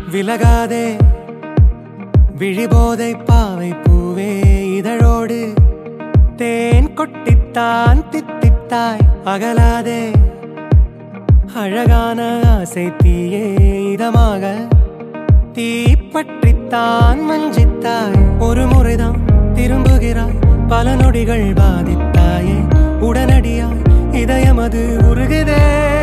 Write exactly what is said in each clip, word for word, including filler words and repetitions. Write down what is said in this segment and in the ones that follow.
விலகாதே விழிபோதை பாவை பூவே இதழோடு தேன் கொட்டித்தான் தித்தித்தாய் அகலாதே அழகான ஆசை தீயே இதமாக தீப்பற்றித்தான் மஞ்சித்தாய் ஒரு முறைதான் திரும்புகிறாய் பல நொடிகள் பாதித்தாயே உடனடியாய் இதயமது உருகுதே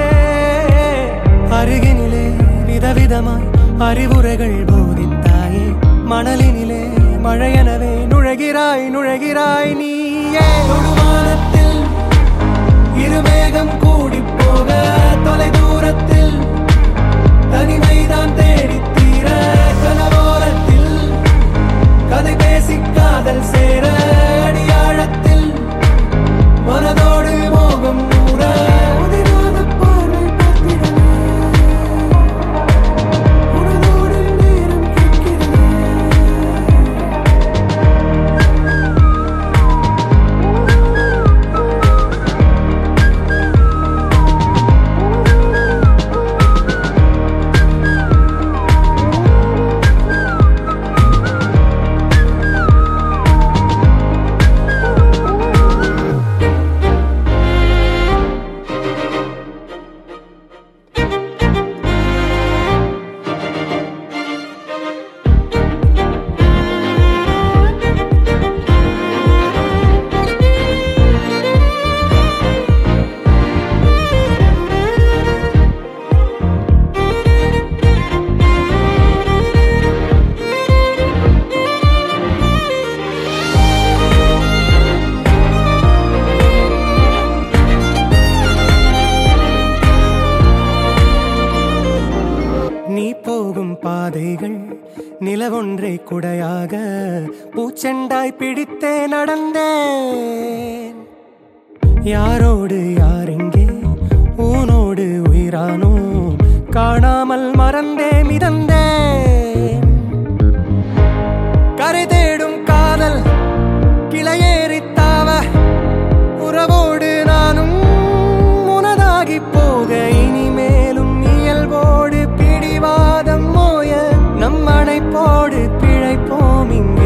அருகினிலே விதவிதமாய் அறிவுரைகள் போதித்தாயே மணலினிலே மழையெனவே நுழைகிறாய் நுழைகிறாய் நீயே தொடுவானத்தில் இருமேகம் கூடி போக தொலை தூரத்தில் தனிமைதான் தேடித் தீர கனவோரத்தில் கதை பேசி காதல் சேர அடியாழத்தில் மனதோடு மோகம் நூற உதிராத பார்வை பார்த்திடவே உனதோடு நேரம் கேட்கிறதே நீ போகும் பாதைகள் நிலவொன்றை குடையாக பூச்செண்டாய் பிடித்தே நடந்தேன் யாரோடு யாரெங்கே ஊனோடு உயிரானோ காணாமல் மறந்தே மிதந்தேன் கரை தேடும் காதல் கிளையேறித்தாவ உறவோடு நானும் உனதாகி போக இனிமேலும் இயல்போடு பிடிவாதம் மோய நம் அணைப்போடு பிழைப்போம் இங்கே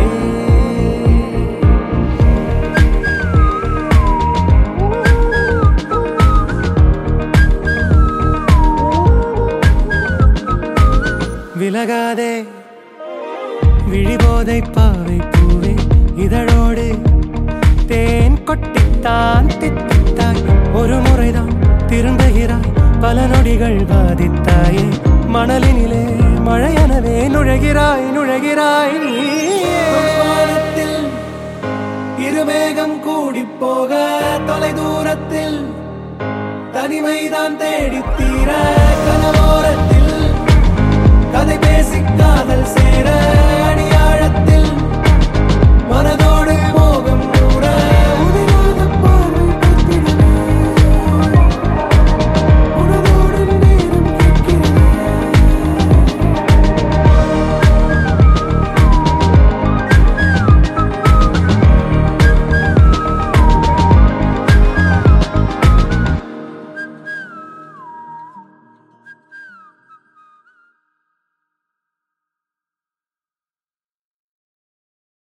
விலகாதே விழிபோதை பாவை பூவே இதழோடு தேன் கொட்டித்தான் தித்தித்தாய் ஒரு முறைதான் திரும்புகிறாய் பல நொடிகள் பாதித்தாயே மணலினிலே மழையெனவே நுழைகிறாய் நுழைகிறாய் நீவானத்தில் இருமேகம் கூடி போக தொலை தூரத்தில் தனிமைதான் தேடித் தீர கனவோரத்தில் கதை பேசி காதல் சேர அடியாழத்தில் மனதோடு